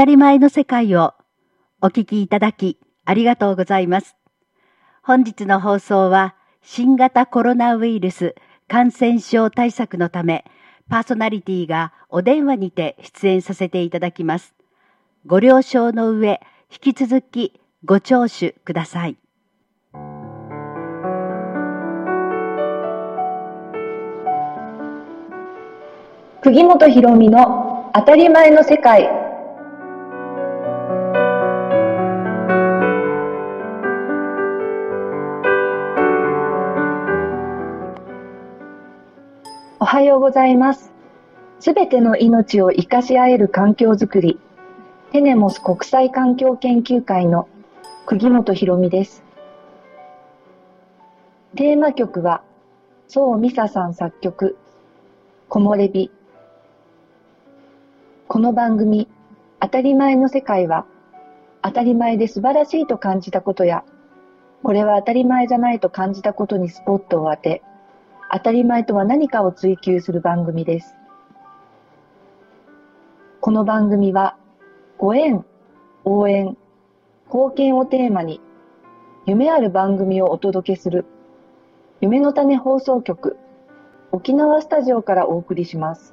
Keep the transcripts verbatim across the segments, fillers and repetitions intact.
たり前の世界をお聞きいただきありがとうございます。本日の放送は新型コロナウイルス感染症対策のため、パーソナリティがお電話にて出演させていただきます。ご了承の上、引き続きご聴取ください。 釘本博美の当たり前の世界。おはようございます。すべての命を生かし合える環境づくり、テネモス国際環境研究会の釘本博美です。テーマ曲は宋美沙さん作曲、木漏れ日。この番組、当たり前の世界は、当たり前で素晴らしいと感じたことや、これは当たり前じゃないと感じたことにスポットを当て、当たり前とは何かを追求する番組です。この番組は、ご縁、応援、貢献をテーマに、夢ある番組をお届けする、夢の種放送局、沖縄スタジオからお送りします。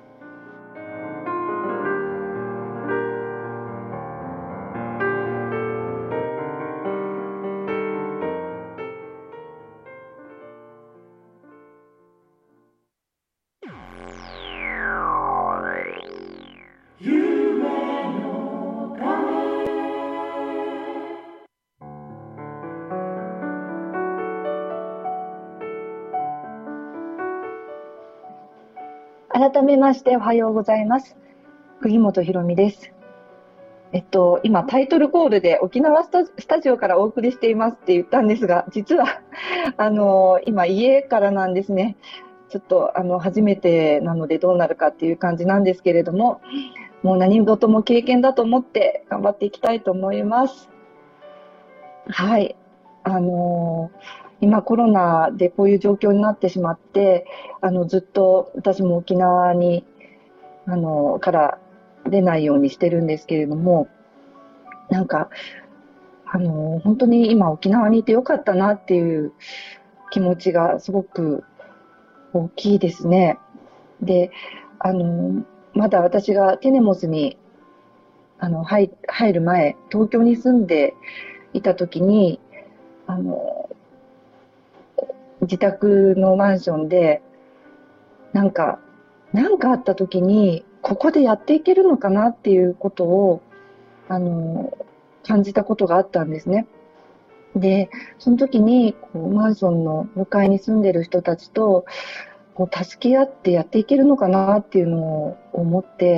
改めましておはようございます。釘本博美です。えっと、今タイトルコールで沖縄スタ、スタジオからお送りしていますって言ったんですが、実は、あの、今家からなんですね。ちょっと、あの、初めてなのでどうなるかっていう感じなんですけれども、もう何事も経験だと思って頑張っていきたいと思います。はい。あの今コロナでこういう状況になってしまって、あのずっと私も沖縄にあのから出ないようにしてるんですけれども、なんかあの本当に今沖縄にいてよかったなっていう気持ちがすごく大きいですね。で、あのまだ私がテネモスにあの 入, 入る前、東京に住んでいた時に、あの自宅のマンションでなんか何かあった時にここでやっていけるのかなっていうことをあの感じたことがあったんですね。で、その時にこうマンションの向かいに住んでる人たちとこう助け合ってやっていけるのかなっていうのを思って、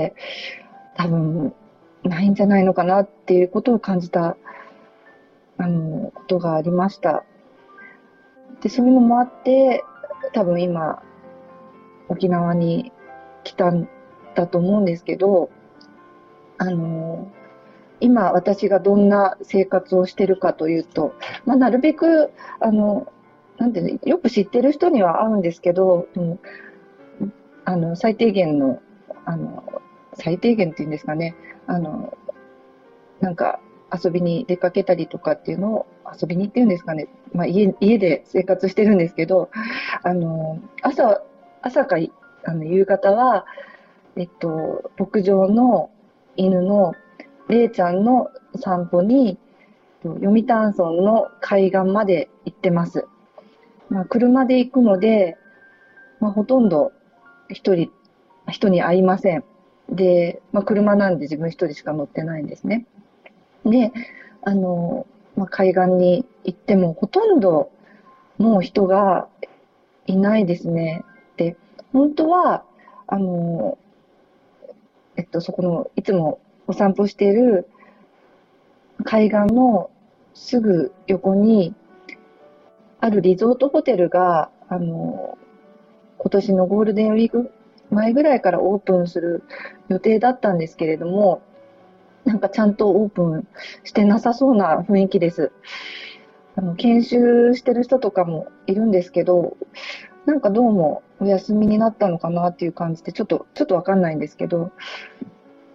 多分ないんじゃないのかなっていうことを感じたあのことがありました。で、そういうのもあって多分今沖縄に来たんだと思うんですけど、あの今私がどんな生活をしてるかというと、まあ、なるべくあのなんて、ね、よく知ってる人には会うんですけど、うん、あの最低限のあの最低限っていうんですかね、あのなんか遊びに出かけたりとかっていうのを遊びにっていうんですかね、まあ、家, 家で生活してるんですけど、あの朝朝かあの夕方は、えっと、牧場の犬のレイちゃんの散歩に読谷村の海岸まで行ってます。まあ、車で行くので、まあ、ほとんど一人人に会いません。で、まあ、車なんで自分一人しか乗ってないんですね。で、あの、まあ、海岸に行ってもほとんどもう人がいないですね。で、本当はあの、えっと、そこのいつもお散歩している海岸のすぐ横にあるリゾートホテルがあの今年のゴールデンウィーク前ぐらいからオープンする予定だったんですけれども、なんかちゃんとオープンしてなさそうな雰囲気です。あの研修してる人とかもいるんですけど、なんかどうもお休みになったのかなっていう感じで、ちょっとちょっとわかんないんですけど、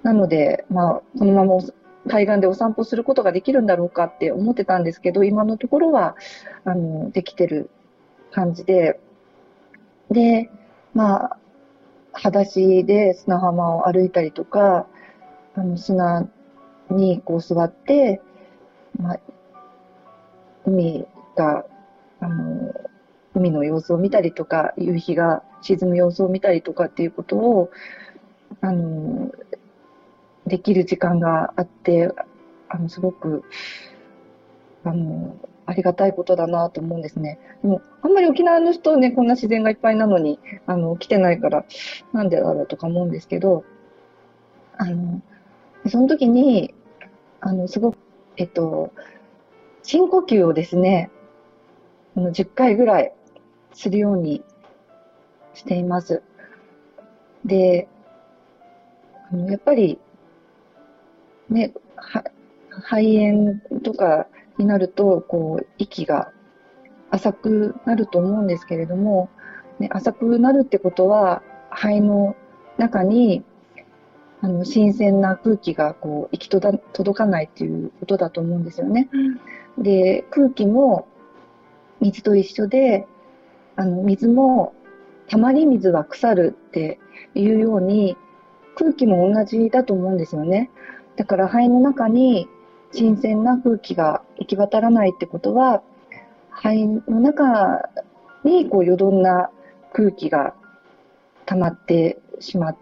なので、まあ、このまま海岸でお散歩することができるんだろうかって思ってたんですけど、今のところは、あの、できてる感じで、で、まあ、裸足で砂浜を歩いたりとか、あの、砂にこう座って、まあ、海が、あの、海の様子を見たりとか、夕日が沈む様子を見たりとかっていうことを、あの、できる時間があって、あの、すごく、あの、ありがたいことだなと思うんですね。でも、あんまり沖縄の人ね、こんな自然がいっぱいなのに、あの、来てないから、なんでだろうとか思うんですけど、あの、その時に、あの、すごく、えっと、深呼吸をですね、あのじゅっかいぐらいするようにしています。で、あのやっぱりね、は肺炎とかになると、こう、息が浅くなると思うんですけれども、ね、浅くなるってことは、肺の中に、あの、新鮮な空気が、こう、行き届かないっていうことだと思うんですよね。で、空気も水と一緒で、あの、水も、たまり水は腐るっていうように、空気も同じだと思うんですよね。だから肺の中に新鮮な空気が行き渡らないってことは、肺の中にこう余分な空気が溜まってしまって、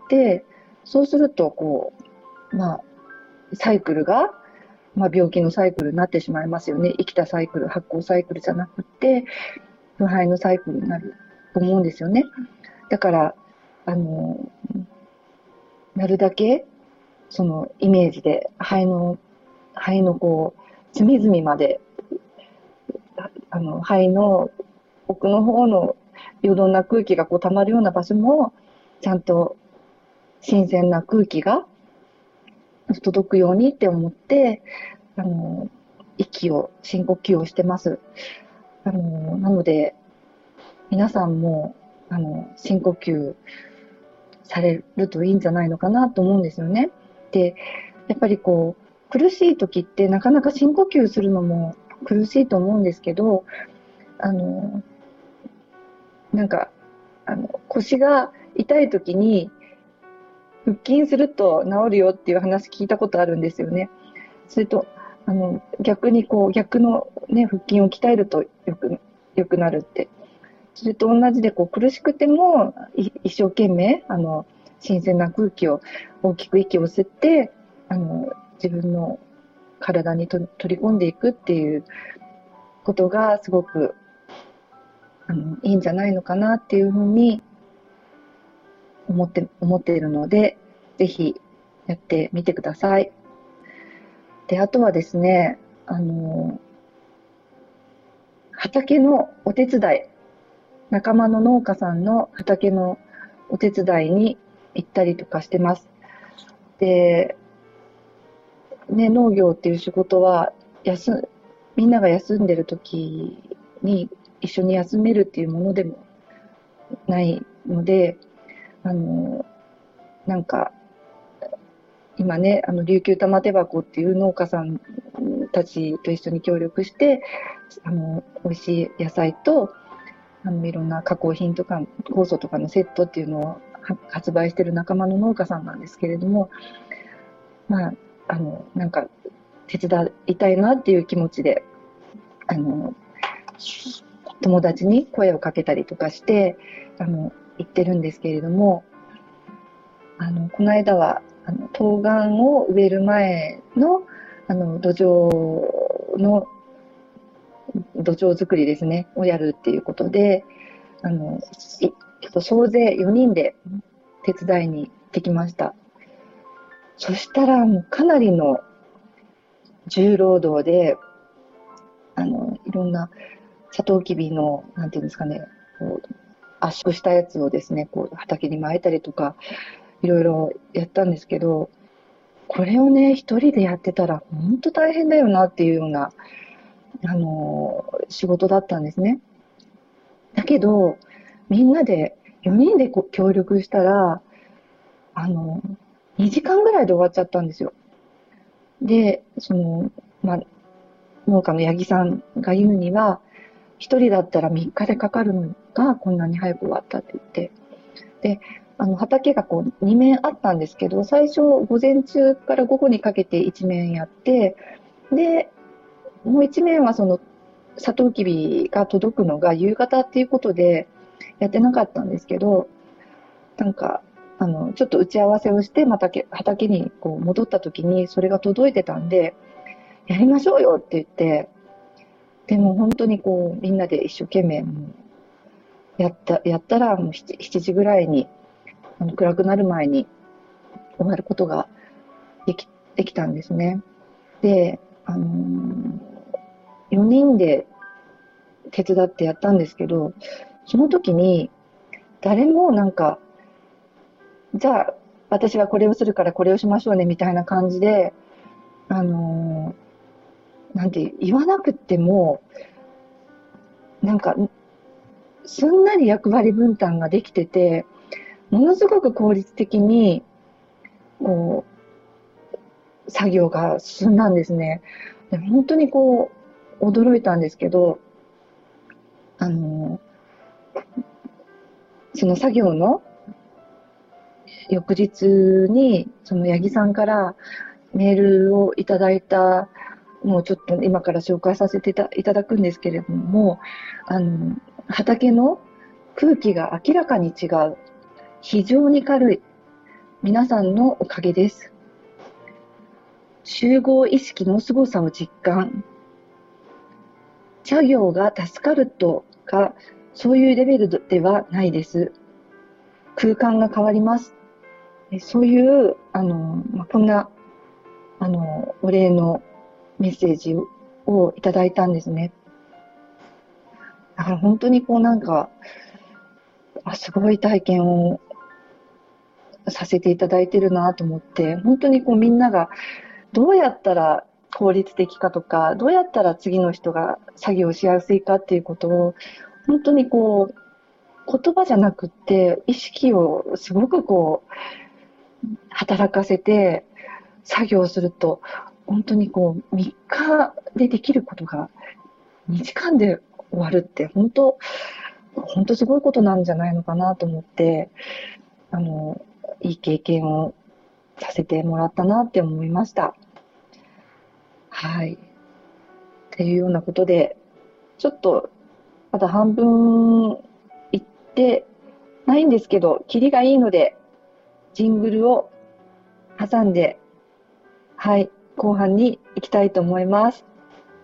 そうするとこう、まあ、サイクルが、まあ、病気のサイクルになってしまいますよね。生きたサイクル、発酵サイクルじゃなくて、腐敗のサイクルになると思うんですよね。だから、あの、なるだけ、そのイメージで、肺の、肺のこう、隅々まで、あの、肺の奥の方の余分な空気がこう溜まるような場所も、ちゃんと新鮮な空気が届くようにって思って、あの、息を、深呼吸をしてます。あの、なので、皆さんも、あの、深呼吸されるといいんじゃないのかなと思うんですよね。で、やっぱりこう、苦しい時ってなかなか深呼吸するのも苦しいと思うんですけど、あの、なんか、あの、腰が痛い時に腹筋すると治るよっていう話聞いたことあるんですよね。それと、あの、逆にこう、逆のね、腹筋を鍛えるとよく、よくなるって。それと同じで、こう、苦しくても、一生懸命、あの、新鮮な空気を、大きく息を吸って、あの、自分の体にと取り込んでいくっていうことが、すごく、あの、いいんじゃないのかなっていうふうに思って、思っているので、ぜひやってみてください。で、あとはですね、あの、畑のお手伝い、仲間の農家さんの畑のお手伝いに行ったりとかしてます。で、ね、農業っていう仕事は、休、みんなが休んでる時に一緒に休めるっていうものでもないので、あの、なんか、今ね、あの、琉球玉手箱っていう農家さんたちと一緒に協力して、あの、美味しい野菜と、あの、いろんな加工品とか、酵素とかのセットっていうのを発売してる仲間の農家さんなんですけれども、まあ、あの、なんか、手伝いたいなっていう気持ちで、あの、友達に声をかけたりとかして、あの、行ってるんですけれども、あの、この間は、あの、冬瓜を植える前の、あの、土壌の、土壌作りですね、をやるっていうことで、あの、総勢よにんで手伝いに行ってきました。そしたら、もうかなりの重労働で、あの、いろんな、サトウキビの、なんていうんですかね、こう圧縮したやつをですね、こう畑に撒いたりとか、いろいろやったんですけど、これをね、一人でやってたら、本当大変だよなっていうような、あの、仕事だったんですね。だけど、みんなで、よにんでこう協力したら、あの、 にじかんぐらいで終わっちゃったんですよ。で、その、まあ、農家の八木さんが言うには、一人だったらみっかでかかるのがこんなに早く終わったって言って。で、あの、畑がこうに面あったんですけど、最初午前中から午後にかけていち面やって、で、もう一面はその、サトウキビが届くのが夕方っていうことでやってなかったんですけど、なんか、あの、ちょっと打ち合わせをして、また畑にこう戻った時にそれが届いてたんで、やりましょうよって言って、でも本当にこう、みんなで一生懸命やった、やったらもうしちじぐらいに、あの暗くなる前に終わることができ、できたんですね。で、あのー、よにんで手伝ってやったんですけど、その時に誰もなんか、じゃあ私はこれをするからこれをしましょうねみたいな感じで、あのー、なんて言わなくても、なんか、すんなり役割分担ができてて、ものすごく効率的に、こう、作業が進んだんですね。で本当にこう、驚いたんですけど、あの、その作業の翌日に、その八木さんからメールをいただいたのをちょっと今から紹介させていただくんですけれども、あの、畑の空気が明らかに違う。非常に軽い。皆さんのおかげです。集合意識の凄さを実感。作業が助かるとか、そういうレベルではないです。空間が変わります。そういう、あの、まあ、こんな、あの、お礼のメッセージをいただいたんですね。だから本当にこうなんか、あ、すごい体験をさせていただいてるなと思って、本当にこうみんながどうやったら効率的かとか、どうやったら次の人が作業しやすいかっていうことを、本当にこう、言葉じゃなくって、意識をすごくこう、働かせて作業すると、本当にこう、みっかでできることがにじかんで終わるって、本当、本当すごいことなんじゃないのかなと思って、あの、いい経験をさせてもらったなって思いました。はい。っていうようなことで、ちょっと、まだ半分いってないんですけど、キリがいいので、ジングルを挟んで、はい、後半に行きたいと思います。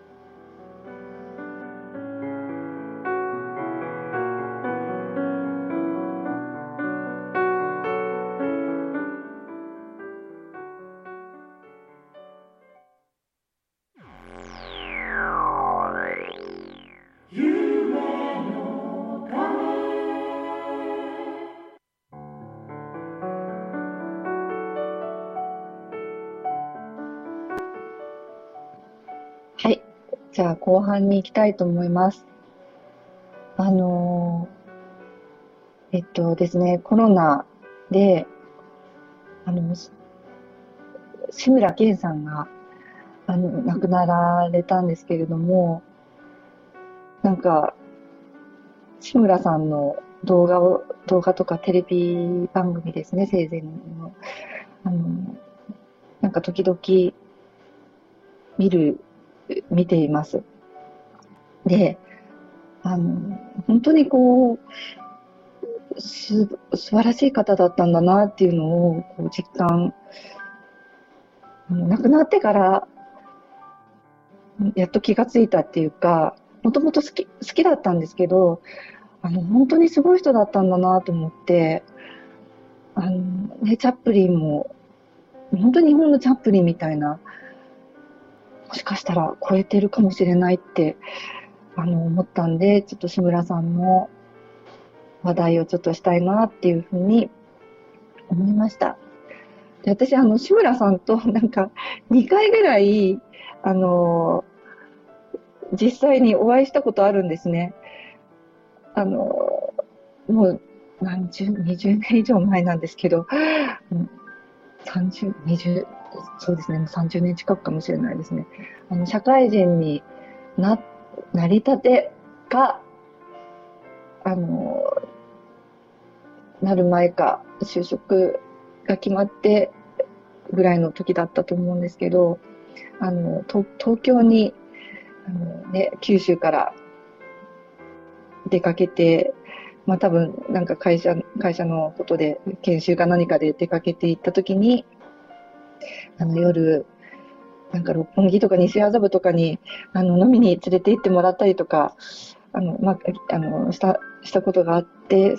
はい。じゃあ後半に行きたいと思います。あのー、えっとですね、コロナで、あの、志村けんさんが、あの、亡くなられたんですけれども、なんか、志村さんの動画を、動画とかテレビ番組ですね、生前の。あの、なんか時々見る、見ています。で、あの、本当にこう、す、素晴らしい方だったんだなっていうのをこう実感、亡くなってからやっと気がついたっていうか、もともと好き、好きだったんですけど、あの、本当にすごい人だったんだなと思って、あの、ね、チャップリンも、本当に日本のチャップリンみたいな、もしかしたら超えてるかもしれないって、あの、思ったんで、ちょっと志村さんの話題をちょっとしたいなっていうふうに思いました。で私、あの、志村さんとなんかにかいぐらい、あの、実際にお会いしたことあるんですね。あの、もう何十、にじゅうねん以上前なんですけど、 さんじゅう、にじゅう、そうですね、さんじゅうねん近くかもしれないですね。あの、社会人にな、なりたてか、あの、なる前か、就職が決まってぐらいの時だったと思うんですけど、あの、と東京に、あのね、九州から出かけて、まあ多分なんか会社、会社のことで、研修か何かで出かけて行った時に、あの夜、なんか六本木とか西麻布とかに、あの、飲みに連れて行ってもらったりとか、あの、まあ、あの、した、したことがあって、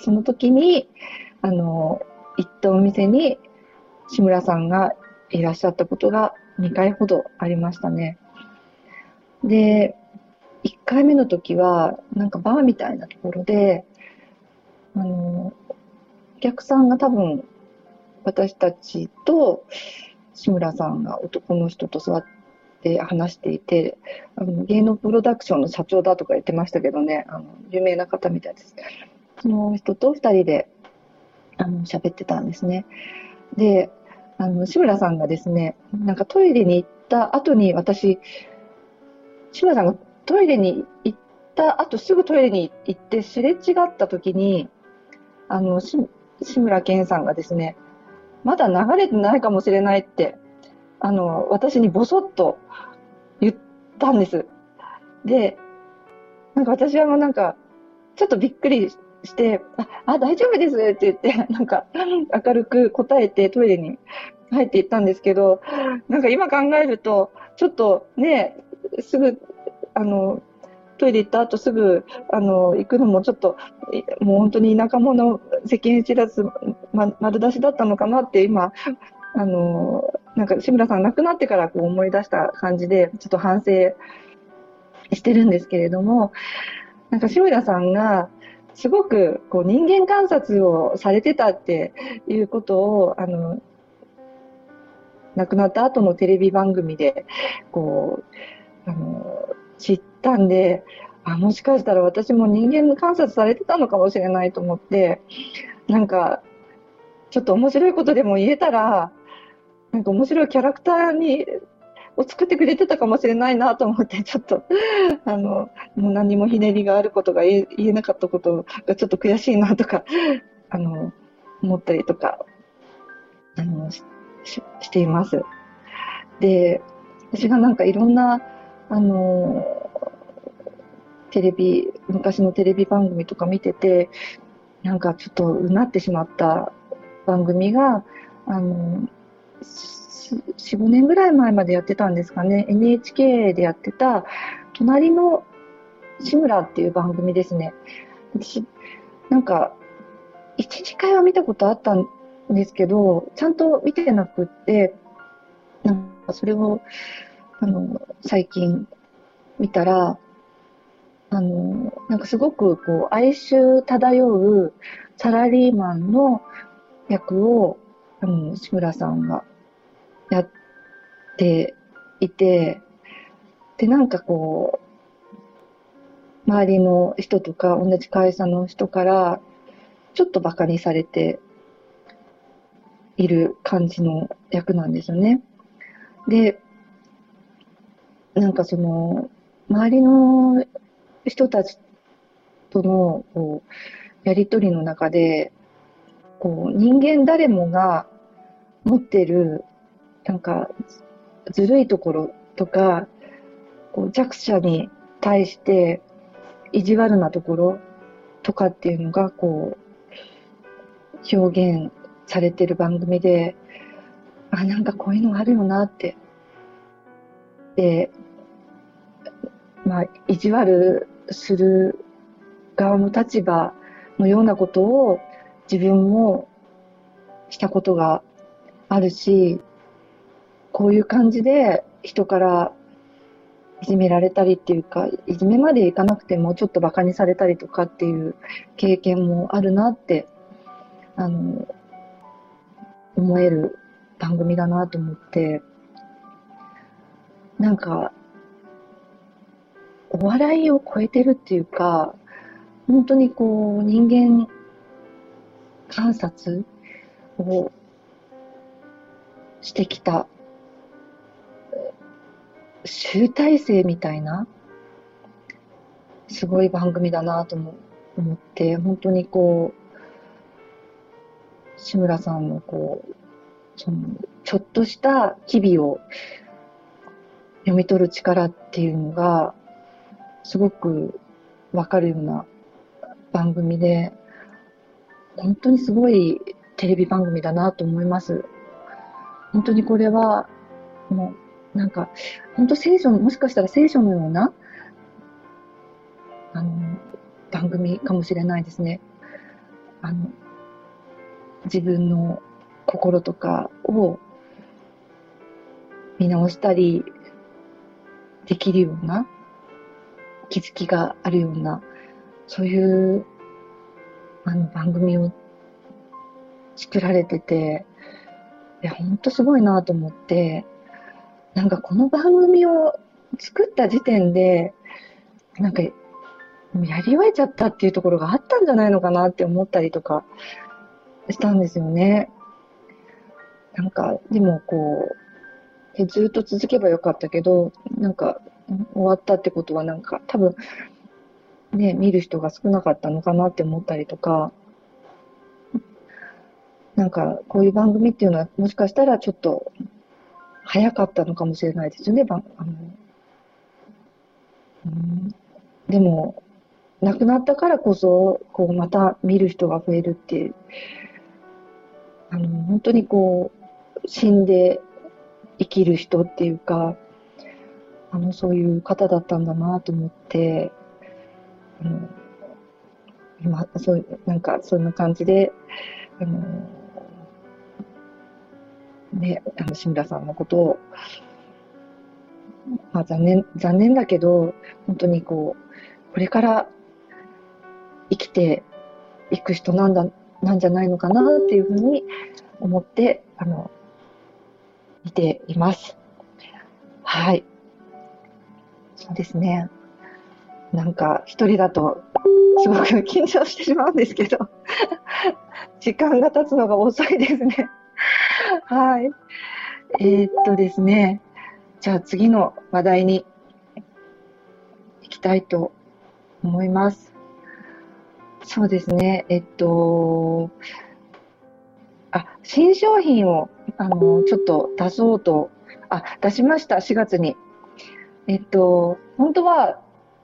その時に、あの、行ったお店に志村さんがいらっしゃったことがにかいほどありましたね。で、いっかいめの時は、なんかバーみたいなところで、あの、お客さんが多分、私たちと志村さんが男の人と座って話していて、あの芸能プロダクションの社長だとか言ってましたけどね、あの有名な方みたいです。その人と二人であの喋ってたんですね。で、あの志村さんがですね、なんかトイレに行った後に私、志村さんがトイレに行った後すぐトイレに行ってすれ違った時に、あの志村けんさんがですね、まだ流れてないかもしれないって、あの、私にボソッと言ったんです。で、なんか私はもうなんか、ちょっとびっくりして、あ、あ大丈夫ですって言って、なんか、明るく答えてトイレに入っていったんですけど、なんか今考えると、ちょっとね、すぐ、あの、トイレ行った後すぐ、あの、行くのもちょっと、もう本当に田舎者、世間知らず、ま、丸出しだったのかなって今、あの、なんか志村さん亡くなってからこう思い出した感じで、ちょっと反省してるんですけれども、なんか志村さんが、すごくこう人間観察をされてたっていうことを、あの、亡くなった後のテレビ番組で、こう、あの、知ったんで、あ、もしかしたら私も人間観察されてたのかもしれないと思って、なんか、ちょっと面白いことでも言えたら、なんか面白いキャラクターに、を作ってくれてたかもしれないなと思って、ちょっと、あの、もう何もひねりがあることが言え言えなかったことがちょっと悔しいなとか、あの、思ったりとか、あの、し、ししています。で、私がなんかいろんな、あの、テレビ、昔のテレビ番組とか見てて、なんかちょっとうなってしまった番組が、あの、よん、ごねんぐらい前までやってたんですかね。エヌエイチケー でやってた、隣の志村っていう番組ですね。私、なんか、いち、にかいは見たことあったんですけど、ちゃんと見てなくって、なんかそれを、あの、最近見たら、あの、なんかすごくこう、哀愁漂うサラリーマンの役を、あの、志村さんがやっていて、で、なんかこう、周りの人とか、同じ会社の人から、ちょっと馬鹿にされている感じの役なんですよね。で、なんかその、周りの人たちとの、こう、やりとりの中で、こう、人間誰もが持ってる、なんか、ずるいところとか、こう弱者に対して意地悪なところとかっていうのが、こう、表現されてる番組で、あ、なんかこういうのあるよなって。で、まあ、意地悪する側の立場のようなことを自分もしたことがあるし、こういう感じで人からいじめられたりっていうか、いじめまでいかなくてもちょっと馬鹿にされたりとかっていう経験もあるなって、あの、思える番組だなと思って、なんか、お笑いを超えてるっていうか、本当にこう、人間観察をしてきた集大成みたいな、すごい番組だなとも思って、本当にこう、志村さんのこう、その、ちょっとした機微を読み取る力っていうのが、すごくわかるような番組で、本当にすごいテレビ番組だなと思います。本当にこれは、もう、なんか、本当聖書、もしかしたら聖書のような、あの、番組かもしれないですね。あの、自分の心とかを見直したりできるような、気づきがあるような、そういうあの番組を作られてて、いや、ほんとすごいなと思って、なんかこの番組を作った時点で、なんか、やり終えちゃったっていうところがあったんじゃないのかなって思ったりとかしたんですよね。なんか、でもこう、ずっと続けばよかったけど、なんか、終わったってことはなんか、多分、ね、見る人が少なかったのかなって思ったりとか、なんか、こういう番組っていうのは、もしかしたらちょっと、早かったのかもしれないですよね、ばあの、うん、でも、亡くなったからこそ、こう、また見る人が増えるっていう、あの、本当にこう、死んで生きる人っていうか、あの、そういう方だったんだなと思って、あの、今、そういう、なんか、そんな感じで、あの、ね、あの、志村さんのことを、まあ残念、残念だけど、本当にこう、これから生きていく人なんだ、なんじゃないのかなっていうふうに思って、あの、見ています。はい。そうですね。なんか、一人だと、すごく緊張してしまうんですけど、時間が経つのが遅いですね。はい。えー、っとですね。じゃあ次の話題に行きたいと思います。そうですね。えっと、あ、新商品を、あの、ちょっと出そうと、あ、出しました、しがつに。えっと、本当は、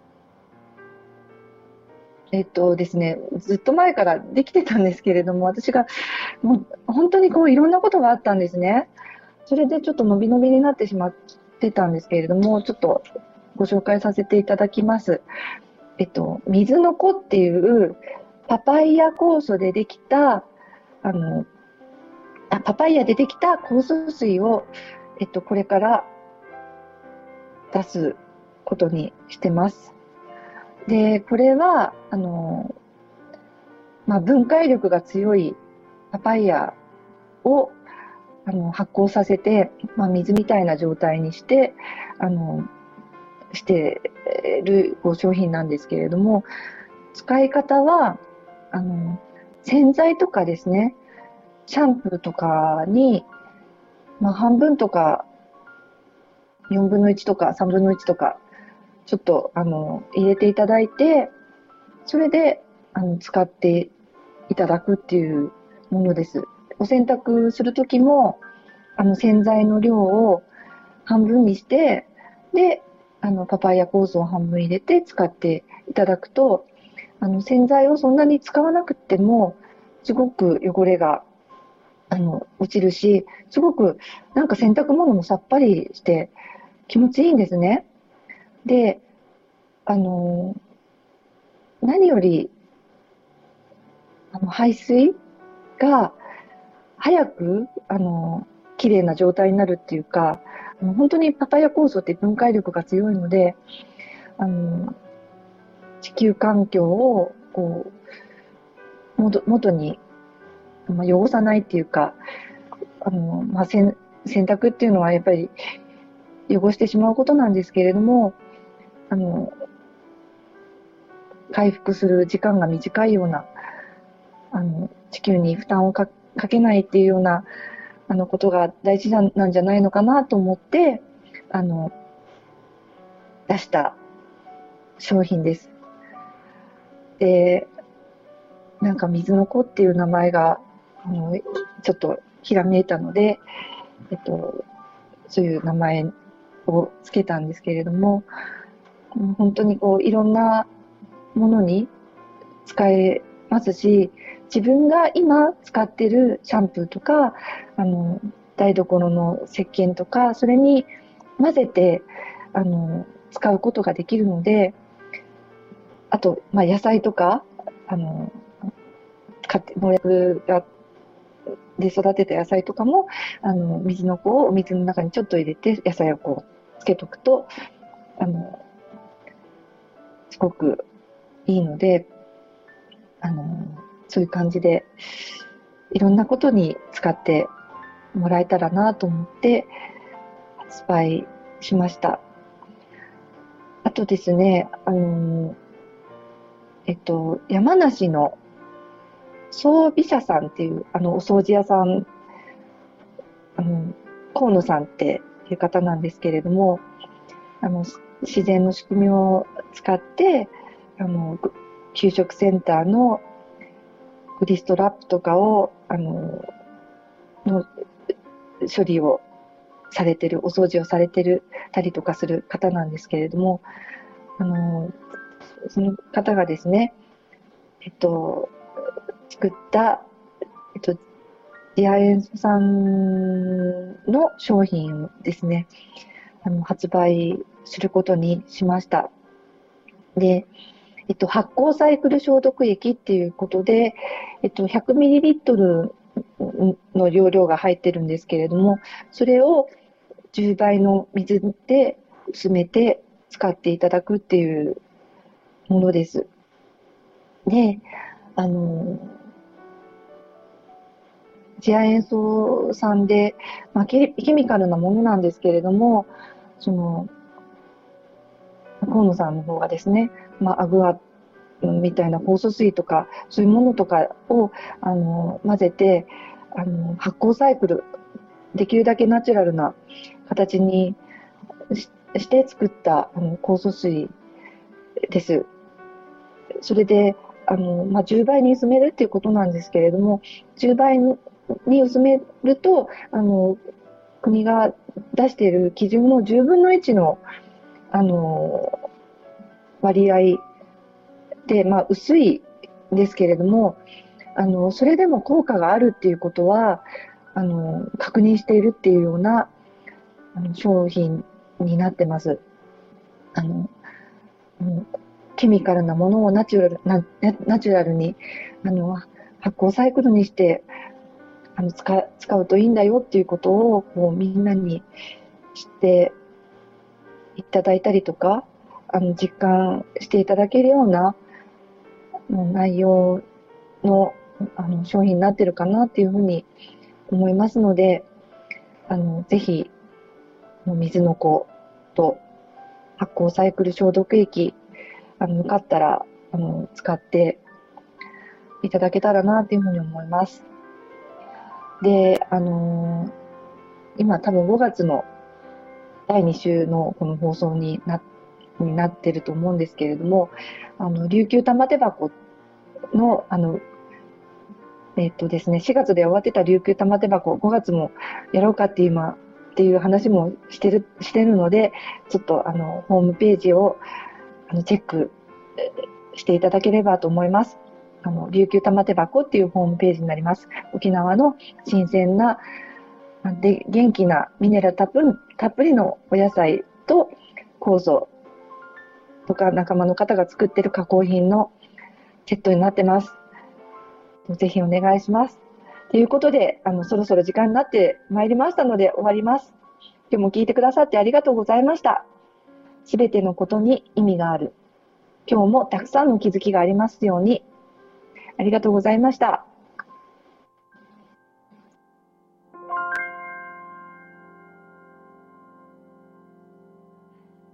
えっとですね、ずっと前からできてたんですけれども、私が、もう、本当にこう、いろんなことがあったんですね。それでちょっと伸び伸びになってしまってたんですけれども、ちょっとご紹介させていただきます。えっと、水の子っていうパパイヤ酵素でできた、あの、あパパイヤでできた酵素水を、えっと、これから出すことにしてます。で、これは、あの、まあ、分解力が強いパパイヤをあの発酵させて、まあ、水みたいな状態にして、あの、してる商品なんですけれども、使い方は、あの、洗剤とかですね、シャンプーとかに、まあ、半分とか、よんぶんのいちとかさんぶんのいちとか、ちょっと、あの、入れていただいて、それで、あの、使っていただくっていうものです。お洗濯するときも、あの、洗剤の量を半分にして、で、あの、パパイヤ酵素を半分入れて使っていただくと、あの、洗剤をそんなに使わなくても、すごく汚れが、あの、落ちるし、すごく、なんか洗濯物もさっぱりして気持ちいいんですね。で、あの、何より、あの、排水が早く、あの、綺麗な状態になるっていうか、本当にパパイヤ酵素って分解力が強いので、あの、地球環境を、こう、元元に、まあ、汚さないっていうか、あの、まあ、洗洗濯っていうのはやっぱり汚してしまうことなんですけれども、あの、回復する時間が短いような、あの、地球に負担をかかけないっていうようなあの、ことが大事ななんじゃないのかなと思って、あの、出した商品です。で、なんか水の子っていう名前が、あの、ちょっとひらめいたので、えっと、そういう名前をつけたんですけれども、本当にこう、いろんなものに使えますし、自分が今使ってるシャンプーとか、あの、台所の石鹸とか、それに混ぜて、あの、使うことができるので、あと、まあ、野菜とか、あの、農薬がで育てた野菜とかも、あの、水の子をお水の中にちょっと入れて、野菜をこう、つけとくと、あの、すごくいいので、あの、そういう感じで、いろんなことに使ってもらえたらなと思って発売しました。あとですね、あの、えっと、山梨の装備社さんっていう、あの、お掃除屋さん、あの、河野さんっていう方なんですけれども、あの、自然の仕組みを使って、あの、給食センターのグリストラップとかを、あの、の処理をされてる、お掃除をされてるたりとかする方なんですけれども、あの、その方がですね、えっと、作った、えっと、次亜塩素酸の商品をですね、あの、発売することにしました。で、えっと、発酵サイクル消毒液っていうことで、えっと、ひゃくミリリットル の容量が入ってるんですけれども、それをじゅうばいの水で薄めて使っていただくっていうものです。で、あの、次亜塩素酸で、まあ、ケミカルなものなんですけれども、その、河野さんの方がですね、まあ、アグアみたいな酵素水とか、そういうものとかを、あの、混ぜて、あの、発酵サイクル、できるだけナチュラルな形にしして作ったあの酵素水です。それで、あの、まあ、じゅうばいに薄めるっていうことなんですけれども、じゅうばいに薄めると、あの、国が出している基準のじゅうぶんのいちの、あの、割合で、まあ、薄いんですけれども、あの、それでも効果があるっていうことは、あの、確認しているっていうような、あの、商品になってます。あの、ケミカルなものをナチュラル、なナチュラルに、あの、発酵サイクルにして、あの、使、使うといいんだよっていうことを、こう、みんなに知っていただいたりとか、あの、実感していただけるような、内容の、あの、商品になってるかなっていうふうに思いますので、あの、ぜひ、水の子と発酵サイクル消毒液、あの、よかったら、あの、使っていただけたらなっていうふうに思います。で、あのー、今多分ごがつのだいに週のこの放送にな、になってると思うんですけれども、あの、琉球玉手箱の、あの、えっとですね、しがつで終わってた琉球玉手箱、ごがつもやろうかって今、っていう話もしてる、してるので、ちょっとあの、ホームページを、あの、チェックしていただければと思います。あの、琉球玉手箱っていうホームページになります。沖縄の新鮮な、で、元気なミネラルたっぷり、たっぷりのお野菜と酵素とか仲間の方が作ってる加工品のセットになってます。ぜひお願いします。ということで、あの、そろそろ時間になってまいりましたので終わります。今日も聞いてくださってありがとうございました。すべてのことに意味がある。今日もたくさんの気づきがありますように。ありがとうございました。